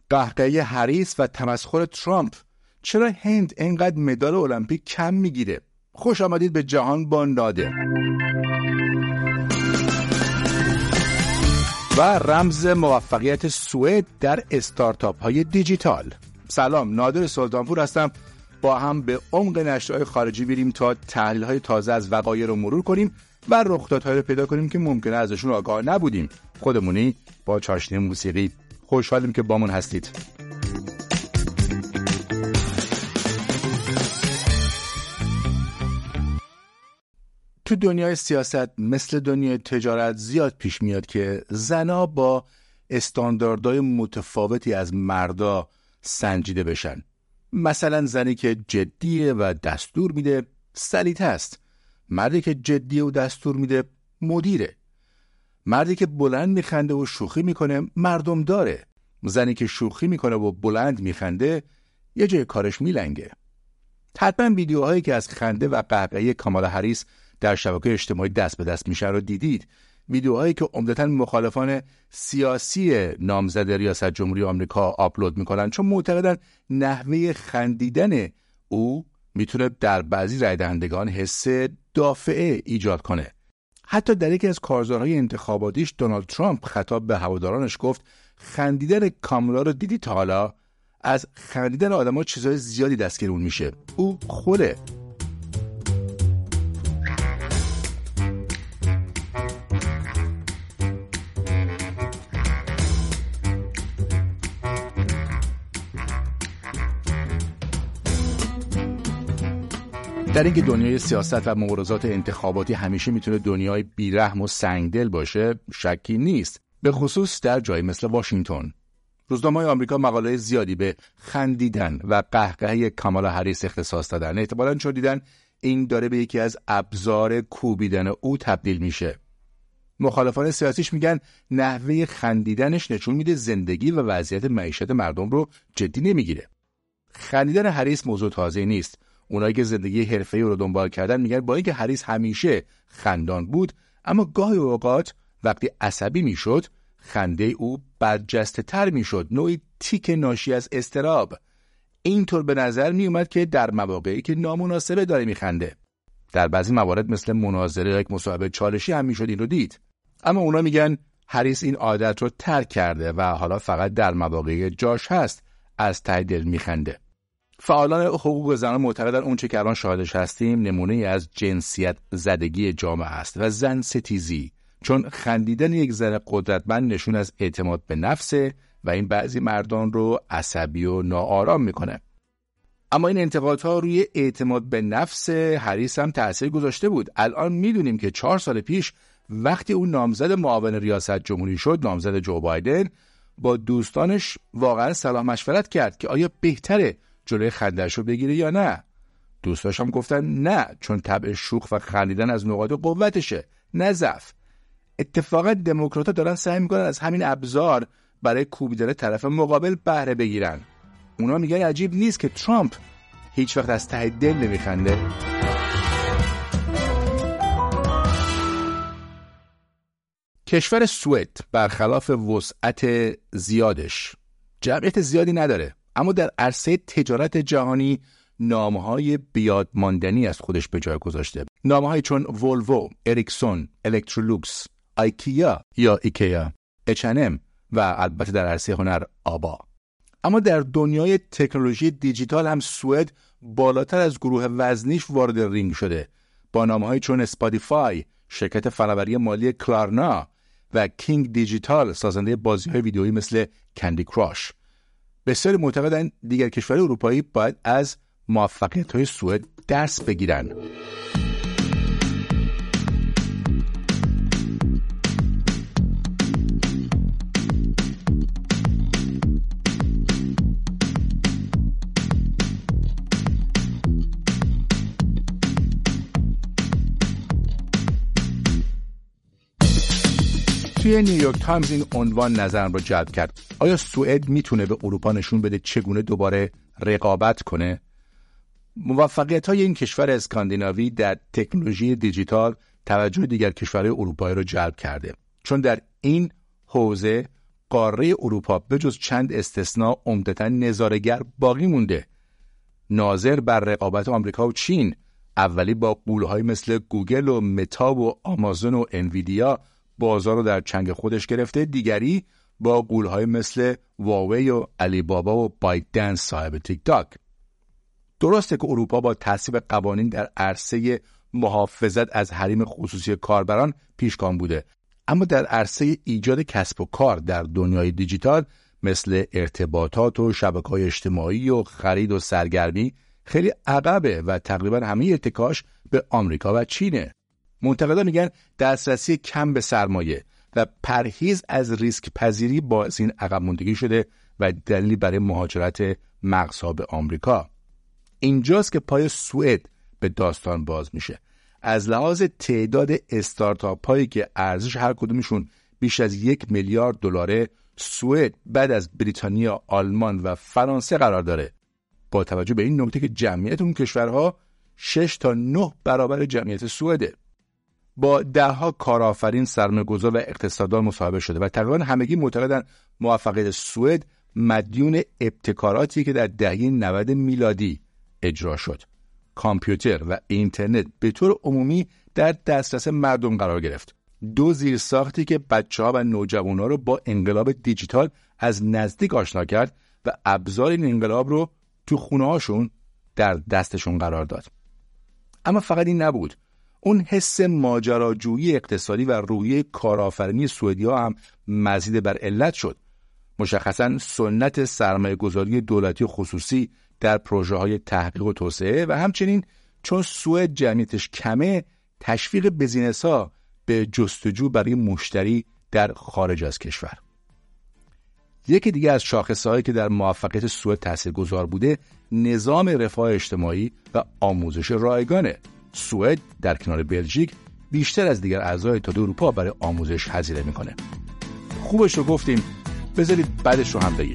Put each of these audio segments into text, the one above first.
قهقهه هریس و تمسخر ترامپ. چرا هند اینقدر مدال المپیک کم میگیره؟ خوش آمدید به جهان با نادر. و رمز موفقیت سوئد در استارتاپ های دیجیتال. سلام، نادر سلطانپور هستم. با هم به عمق نشریات خارجی بریم تا تحلیل های تازه از وقایع رو مرور کنیم و رخدادهایی رو پیدا کنیم که ممکنه ازشون آگاه نبودیم. خودمونی با چاشنی موسیقی. خوشحالیم که بامون هستید. تو دنیای سیاست مثل دنیای تجارت زیاد پیش میاد که زنا با استانداردهای متفاوتی از مردا سنجیده بشن. مثلا زنی که جدیه و دستور میده سلیطه است. مردی که جدیه و دستور میده مدیره. مردی که بلند میخنده و شوخی میکنه مردم داره. زنی که شوخی میکنه و بلند میخنده یه جای کارش میلنگه. حتما ویدیوهایی که از خنده و قهقهه کامالا هریس در شبکه اجتماعی دست به دست میشن رو دیدید. ویدیوهایی که عمدتاً مخالفان سیاسی نامزد ریاست جمهوری آمریکا آپلود میکنن چون معتقدن نحوه خندیدن او میتونه در بعضی رای دهندگان حس دافعه ایجاد کنه. حتی در یکی از کارزارهای انتخاباتیش دونالد ترامپ خطاب به هوادارانش گفت خندیدن کامالا رو دیدی تا حالا؟ از خندیدن آدم‌ها چیزهای زیادی دستگیرون میشه. او خوله. در اینکه دنیای سیاست و مبارزات انتخاباتی همیشه میتونه دنیای بیرحم و سنگدل باشه شکی نیست، به خصوص در جایی مثل واشنگتن. روزنامه‌های آمریکا مقاله زیادی به خندیدن و قهقهه کامالا هریس اختصاص دادن، احتمالاً چون دیدن این داره به یکی از ابزار کوبیدن او تبدیل میشه. مخالفان سیاسیش میگن نحوه خندیدنش نشون میده زندگی و وضعیت معیشت مردم رو جدی نمیگیره. خندیدن هریس موضوع تازه‌ای نیست. اونایی که زندگی حرفه‌ای رو دنبال کردن میگن با اینکه هریس همیشه خندان بود، اما گاهی اوقات وقتی عصبی میشد خنده او برجسته تر میشد، نوعی تیک ناشی از اضطراب. اینطور به نظر می اومد که در مواقعی که نامناسبه داره میخنده. در بعضی موارد مثل مناظره یا یک مصاحبه چالشی هم میشد این رو دید. اما اونا میگن هریس این عادت رو ترک کرده و حالا فقط در مواقعی جاش هست از ته دل میخنده. فعالان حقوق زنان معتقدن اونچه که الان شاهدش هستیم نمونه از جنسیت زدگی جامعه است و زن ستیزی، چون خندیدن یک زن قدرتمند نشون از اعتماد به نفسه و این بعضی مردان رو عصبی و ناآرام میکنه. اما این انتقادها روی اعتماد به نفس هریس هم تأثیر گذاشته بود. الان میدونیم که 4 سال پیش وقتی اون نامزد معاون ریاست جمهوری شد، نامزد جو بایدن، با دوستانش واقعا صلاح مشورت کرد که آیا بهتره جلوی خنده‌اش رو بگیره یا نه. دوستاش هم گفتن نه، چون طبع شوخ و خندیدن از نقاط قوتشه، نه ضعف. اتفاقا دموکرات‌ها دارن سعی میکنن از همین ابزار برای کوبیدن طرف مقابل بهره بگیرن. اونا میگن عجیب نیست که ترامپ هیچ وقت از ته دل نمیخنده. کشور سوئد برخلاف وسعت زیادش جمعیت زیادی نداره، اما در عرصه تجارت جهانی نامهای بیاد ماندنی از خودش به جای گذاشته. نامهایی چون ولوو، اریکسون، الکترولوکس، آیکیا یا ایکیا، H&M و البته در عرصه هنر آبا. اما در دنیای تکنولوژی دیجیتال هم سوئد بالاتر از گروه وزنیش وارد رینگ شده با نامهایی چون اسپاتیفای، شرکت فناوری مالی کلارنا و کینگ دیجیتال، سازنده بازی‌های ویدئویی مثل کندی کراش. بسیاری معتقدند دیگر کشورهای اروپایی باید از موفقیت‌های سوئد درس بگیرن. توی نیویورک تایمز این عنوان نظرم رو جلب کرد: آیا سوئد میتونه به اروپا نشون بده چگونه دوباره رقابت کنه؟ موفقیت‌های این کشور اسکاندیناوی در تکنولوژی دیجیتال توجه دیگر کشورهای اروپایی رو جلب کرده، چون در این حوزه قاره اروپا به جز چند استثناء عمدتاً نظاره‌گر باقی مونده. ناظر بر رقابت آمریکا و چین، اولی با غول‌های مثل گوگل و متا و آمازون و انویدیا بازار رو در چنگ خودش گرفته، دیگری با غول‌های مثل واوی و علی بابا و بایت دنس صاحب تیک تاک. درسته که اروپا با تصویب قوانین در عرصه محافظت از حریم خصوصی کاربران پیشگام بوده، اما در عرصه ایجاد کسب و کار در دنیای دیجیتال مثل ارتباطات و شبکه‌های اجتماعی و خرید و سرگرمی خیلی عقبه و تقریبا همه اتکاش به آمریکا و چینه. منتقدان میگن دسترسی کم به سرمایه و پرهیز از ریسک پذیری باعث این عقب ماندگی شده و دلیلی برای مهاجرت مغزها به آمریکا. اینجاست که پای سوئد به داستان باز میشه. از لحاظ تعداد استارتاپ هایی که ارزش هر کدومشون بیش از 1 میلیارد دلاره، سوئد بعد از بریتانیا، آلمان و فرانسه قرار داره. با توجه به این نکته که جمعیت اون کشورها 6 تا 9 برابر جمعیت سوئده. با دهها کارآفرین، سرمایه‌گذار و اقتصاددان مصاحبه شده و تقریبا همگی معتقدن موفقیت سوئد مدیون ابتکاراتی که در دهه 90 میلادی اجرا شد. کامپیوتر و اینترنت به طور عمومی در دسترس مردم قرار گرفت. 2 زیرساختی که بچه‌ها و نوجوان‌ها رو با انقلاب دیجیتال از نزدیک آشنا کرد و ابزار این انقلاب رو تو خونه‌هاشون در دستشون قرار داد. اما فقط این نبود. اون حس ماجراجویی اقتصادی و روحیه کارآفرینی سوئدی‌ها هم مزید بر علت شد. مشخصاً سنت سرمایه‌گذاری دولتی و خصوصی در پروژه‌های تحقیق و توسعه و همچنین چون سوئد جمعیتش کمه، تشویق بیزینس‌ها به جستجو برای مشتری در خارج از کشور. یکی دیگه از شاخصه‌هایی که در موفقیت سوئد تاثیرگذار بوده، نظام رفاه اجتماعی و آموزش رایگانه. سوئد در کنار بلژیک بیشتر از دیگر اعضای اتحادیه اروپا برای آموزش هزینه میکنه. خوبش رو گفتیم، بذارید بعدش رو هم بگیم.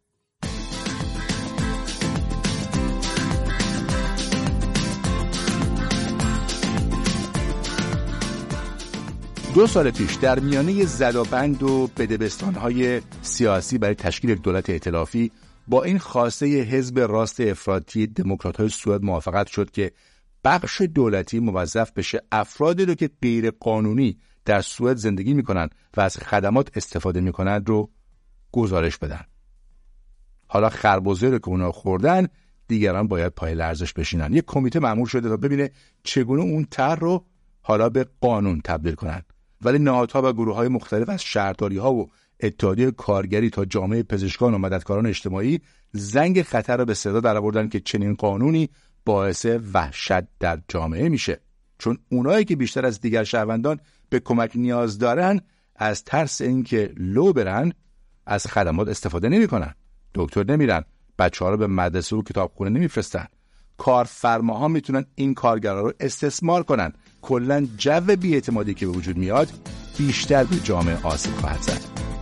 دو سال پیش در میانه زدابند و بدبستان‌های سیاسی برای تشکیل یک دولت ائتلافی با این خواسته حزب راست افراطی دموکرات‌های سوئد موافقت شد که بخش دولتی موظف بشه افرادی رو که غیر قانونی در سوئد زندگی میکنن و از خدمات استفاده میکنن رو گزارش بدن. حالا خربزه رو که اونا خوردن، دیگران باید پای لرزش بشینن. یک کمیته مأمور شده تا ببینه چگونه اون طرح رو حالا به قانون تبدیل کنن. ولی نهادها و گروه‌های مختلف از شهرداری‌ها و اتحادیه کارگری تا جامعه پزشکان و مددکاران اجتماعی زنگ خطر رو به صدا درآوردن که چنین قانونی باعث وحشت در جامعه میشه، چون اونایی که بیشتر از دیگر شهروندان به کمک نیاز دارن از ترس اینکه لو برن از خدمات استفاده نمی‌کنن. دکتر نمیرن، بچه‌ها رو به مدرسه و کتابخونه نمیفرستن. کارفرماها میتونن این کارگرا رو استثمار کنن. کلاً جو بی‌اعتمادی که به وجود میاد بیشتر به جامعه آسیب خواهد زد.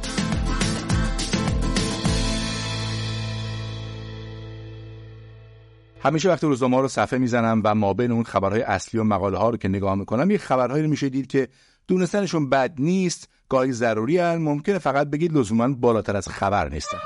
همیشه وقتی روزنامه‌ها رو صفحه میزنم و مابین اون خبرهای اصلی و مقاله ها رو که نگاه میکنم، یه خبرهایی رو میشه دید که دونستنشون بد نیست، گاهی ضروری هن، ممکنه فقط بگید لزوماً بالاتر از خبر نیستن.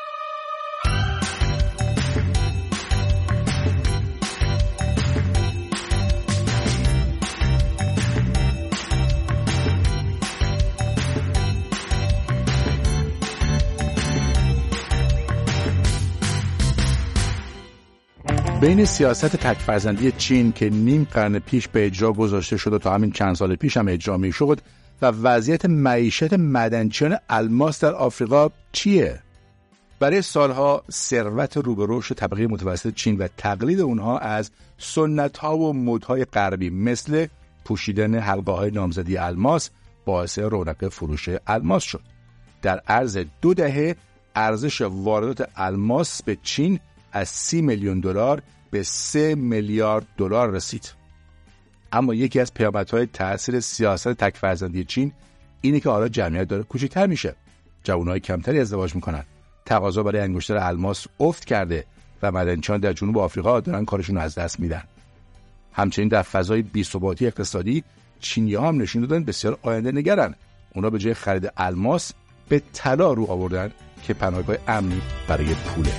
بین سیاست تک‌فرزندی چین که نیم قرن پیش به اجرا گذاشته شد و تا همین چند سال پیش هم اجرا می‌شد و وضعیت معیشت معدنچیان الماس در آفریقا چیه؟ برای سالها ثروت رو به رشد طبقه متوسط چین و تقلید اونها از سنت‌ها و مدهای غربی مثل پوشیدن حلقه‌های نامزدی الماس باعث رونق فروش الماس شد. در عرض 2 دهه ارزش واردات الماس به چین از 30 میلیون دلار به 3 میلیارد دلار رسید. اما یکی از پیامدهای تأثیر سیاست تک‌فرزندی چین اینه که حالا جمعیت داره کوچکتر میشه. جوانای کمتری ازدواج میکنن. تقاضا برای انگشتر الماس افت کرده و معدنچیان در جنوب آفریقا دارن کارشون از دست میدن. همچنین در فضای بی‌ثباتی اقتصادی چینی‌ها هم نشون دادن بسیار آینده نگرن. اونا به جای خرید الماس به طلا رو آوردن که پناهگاه امنی برای پوله.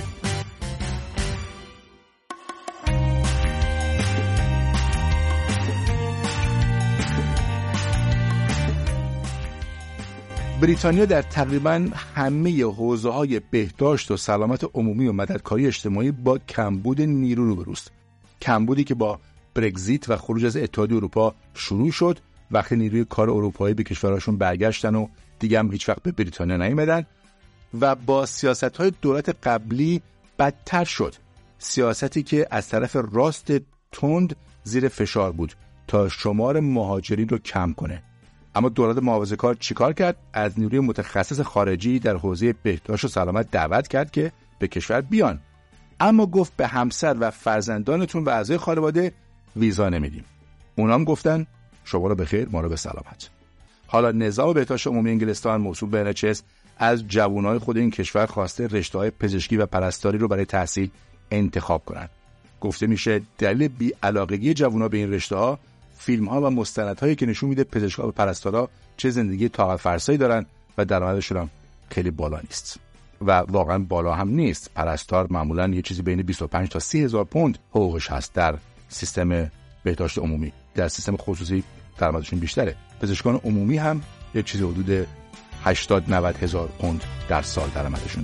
بریتانیا در تقریباً همه حوزه‌های بهداشت و سلامت عمومی و مددکاری اجتماعی با کمبود نیرو روبروست. کمبودی که با برگزیت و خروج از اتحادیه اروپا شروع شد وقتی نیروی کار اروپایی به کشورشون برگشتن و دیگه هم هیچ وقت به بریتانیا نیومدن و با سیاست‌های دولت قبلی بدتر شد. سیاستی که از طرف راست تند زیر فشار بود تا شمار مهاجرین رو کم کنه. اما دولت محافظه‌کار چیکار کرد؟ از نیروی متخصص خارجی در حوزه بهداشت و سلامت دعوت کرد که به کشور بیان، اما گفت به همسر و فرزندانتون و اعضای خانواده ویزا نمیدیم. اونام گفتن شما رو به خیر، ما رو به سلامت. حالا نظام بهداشت عمومی انگلستان موسوم به NHS از جوانای خود این کشور خواسته رشته‌های پزشکی و پرستاری رو برای تحصیل انتخاب کنن. گفته میشه دلیل بی‌علاقگی جوونا به این رشته‌ها فیلم‌ها و مستندهایی که نشون میده پزشک‌ها و پرستارا چه زندگی طاقت فرسایی دارن و درآمدشون هم خیلی بالا نیست. و واقعا بالا هم نیست. پرستار معمولاً یه چیزی بین 25 تا 30 هزار پوند حقوقش هست در سیستم بهداشت عمومی. در سیستم خصوصی درآمدشون بیشتره. پزشکان عمومی هم یه چیزی حدود 80-90 هزار پوند در سال درآمدشونه.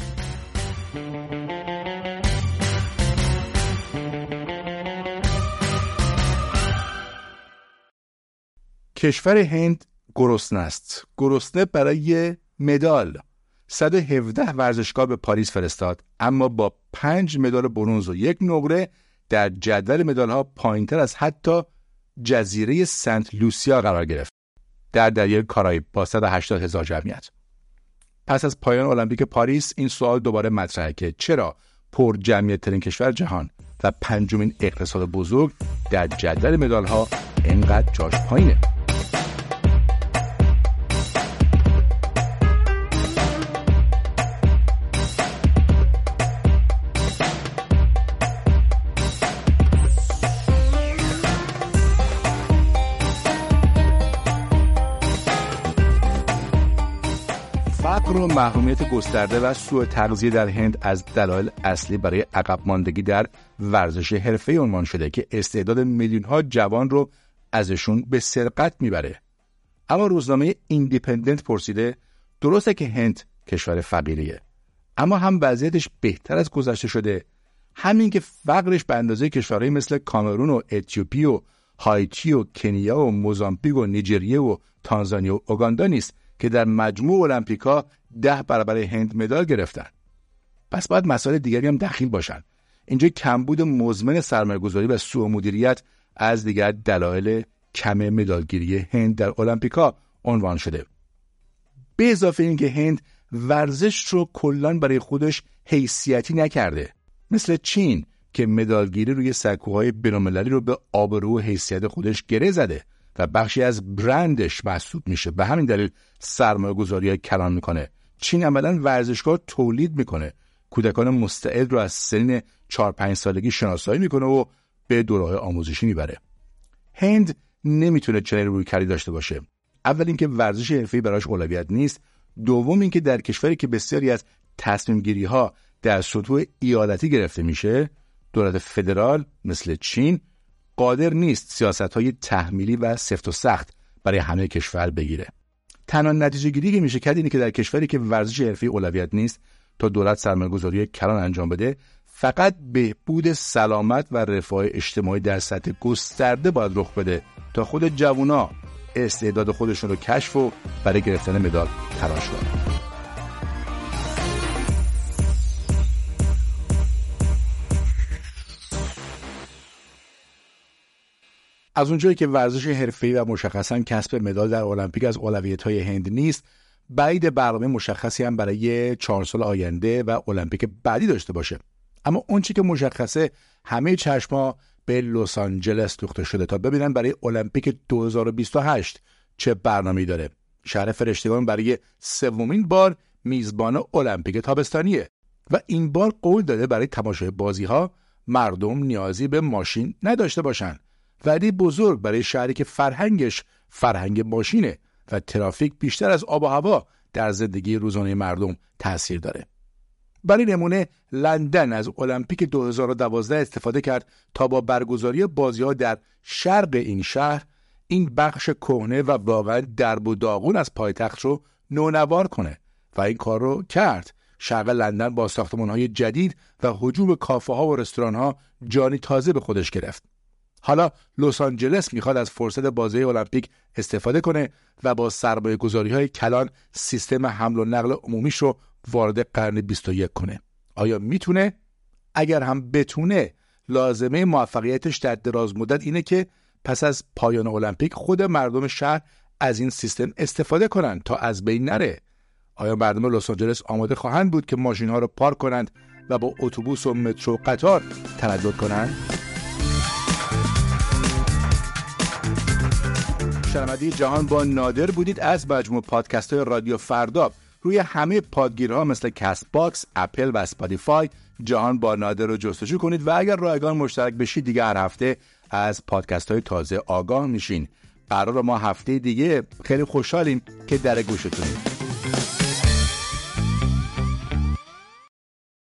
کشور هند گرسنه است. گرسنه برای مدال. 117 ورزشکار به پاریس فرستاد، اما با 5 مدال برنز و 1 نقره در جدول مدال‌ها پایین‌تر از حتی جزیره سنت لوسیا قرار گرفت در دریای کارائیب با 180,000 جمعیت. پس از پایان المپیک پاریس این سوال دوباره مطرحه که چرا پر جمعیت ترین کشور جهان و 5مین اقتصاد بزرگ در جدول مدال‌ها اینقدر جاش پایینه. فقر و محرومیت گسترده و سوء تغذیه در هند از دلایل اصلی برای عقب ماندگی در ورزش حرفه‌ای عنوان شده که استعداد میلیون‌ها جوان رو ازشون به سرقت میبره. اما روزنامه ایندیپندنت پرسیده درسته که هند کشور فقیریه، اما هم وضعیتش بهتر از گذشته شده، همین که فقرش به اندازه کشورهای مثل کامرون و اتیوپی و هایتی و کنیا و موزامبیک و نیجریه و تانزانیا و اوگاندا نیست که در مجموع المپیکا 10 برابر هند مدال گرفتن. پس باید مسائل دیگری هم دخیل باشن. اینجا کمبود مزمن سرمایه‌گذاری و سوء مدیریت از دیگر دلایل کم مدالگیری هند در المپیکا عنوان شده. به اضافه اینکه هند ورزش رو کلاً برای خودش حیثیتی نکرده، مثل چین که مدالگیری روی سکوهای بین‌المللی رو به آبرو و حیثیت خودش گره زده و بخشی از برندش محسوب میشه. به همین دلیل سرمایه‌گذاری کلان میکنه. چین عملاً ورزشگاه تولید میکنه، کودکان مستعد رو از سن 4-5 سالگی شناسایی میکنه و به دوره‌های آموزشی میبره. هند نمیتونه چنین رویکردی داشته باشه. اول اینکه ورزش حرفه‌ای براش اولویت نیست، دوم اینکه در کشوری که بسیاری از تصمیم گیری ها در سطوح ایالتی گرفته میشه، دولت فدرال مثل چین قادر نیست سیاست‌های تحمیلی و سفت و سخت برای همه کشور بگیره. تنها نتیجه گیری که میشه کرد اینه که در کشوری که ورزش حرفه‌ای اولویت نیست، تا دولت سرمایه‌گذاری کلان انجام بده، فقط بهبود سلامت و رفاه اجتماعی در سطح گسترده باید رخ بده تا خود جوونا استعداد خودشون رو کشف و برای گرفتن مدال تلاش کنن. از اونجایی که ورزش حرفه‌ای و مشخصاً کسب مدال در المپیک از اولویت‌های هند نیست، بعید برنامه مشخصی هم برای 4 سال آینده و المپیک بعدی داشته باشه. اما اون چیزی که مشخصه همه چشما به لس آنجلس دوخته شده تا ببینن برای المپیک 2028 چه برنامه‌ای داره. شهر فرشتگان برای 3مین بار میزبان المپیک تابستانیه و این بار قول داده برای تماشای بازی‌ها مردم نیازی به ماشین نداشته باشن. وعده بزرگ برای شهری که فرهنگش فرهنگ ماشینه و ترافیک بیشتر از آب و هوا در زندگی روزانه مردم تأثیر داره. برای نمونه لندن از المپیک 2012 استفاده کرد تا با برگزاری بازی‌ها در شرق این شهر این بخش کهنه و واقعا درب و داغون از پایتخت رو نونوار کنه و این کار رو کرد. شرق لندن با ساختمان‌های جدید و هجوم کافه‌ها و رستوران‌ها جانی تازه به خودش گرفت. حالا لس آنجلس میخواد از فرصت بازی المپیک استفاده کنه و با سرمایه‌گذاری‌های کلان سیستم حمل و نقل عمومیش رو وارد قرن 21 کنه. آیا میتونه؟ اگر هم بتونه، لازمه موفقیتش در دراز مدت اینه که پس از پایان المپیک خود مردم شهر از این سیستم استفاده کنن تا از بین نره. آیا مردم لس آنجلس آماده خواهند بود که ماشین‌ها رو پارک کنند و با اتوبوس و مترو و قطار تردد کنند؟ شنونده جهان با نادر بودید از مجموع پادکست‌های رادیو فردا. روی همه پادگیرها مثل کست باکس، اپل و اسپاتیفای جهان با نادر رو جستجو کنید و اگر رایگان مشترک بشید دیگه هر هفته از پادکست‌های تازه آگاه میشین. قرار ما هفته دیگه خیلی خوشحالیم که در گوشتونید.